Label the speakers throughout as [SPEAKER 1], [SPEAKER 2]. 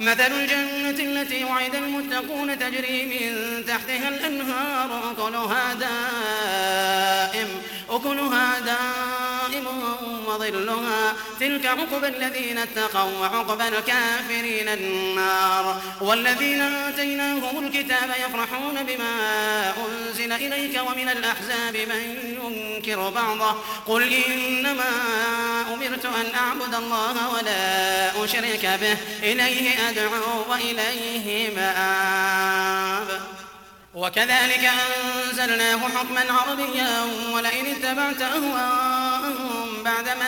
[SPEAKER 1] مثل الجنة التي وعد المتقون تجري من تحتها الأنهار أكلها دائم وظلها تلك عقبى الذين اتقوا وعقبى الكافرين النار والذين آتيناهم الكتاب يفرحون بما أنزل إليك ومن الأحزاب من ينكر بعضه قل إنما أمرت أن أعبد الله ولا أشرك به إليه أدعو وإليه مآب وكذلك أنزلناه حكما عربيا ولئن اتبعت أهواءهم بعدما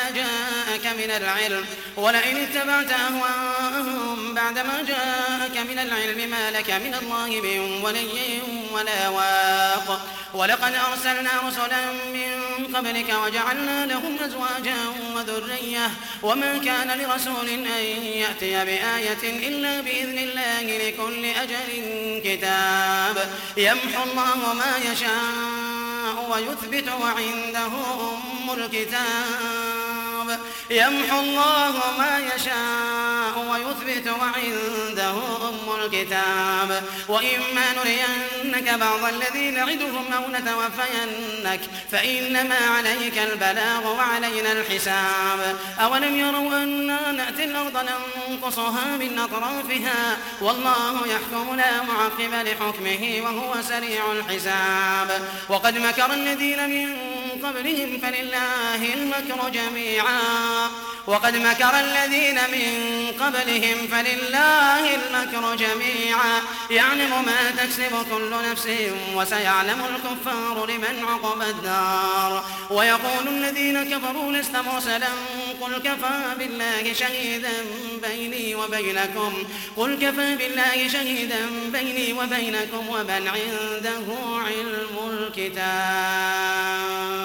[SPEAKER 1] جاءك من العلم ما لك من الله من ولي ولا واق ولقد أرسلنا رسلا من قبلك وجعلنا لهم أزواجا وذرية وما كان لرسول أن يأتي بآية إلا بإذن الله لكل أجل كتاب يمحو الله ما يشاء ويثبت وعنده أم الكتاب يمحو الله ما يشاء ويثبت وعنده أم الكتاب وإما نرينك بعض الذي نعدهم أو نتوفينك فإنما عليك البلاغ وعلينا الحساب أولم يروا أنا نأتي الأرض ننقصها من أطرافها والله يحكم لا معقب لحكمه وهو سريع الحساب وقد مكر الذين من قبلهم فلله المكر جميعا يعلم ما تكسب كل نفس وسيعلم الكفار لمن عقبى الدار ويقول الذين كفروا لست مرسلا قل كفى بالله بيني وبينكم ومن عنده علم الكتاب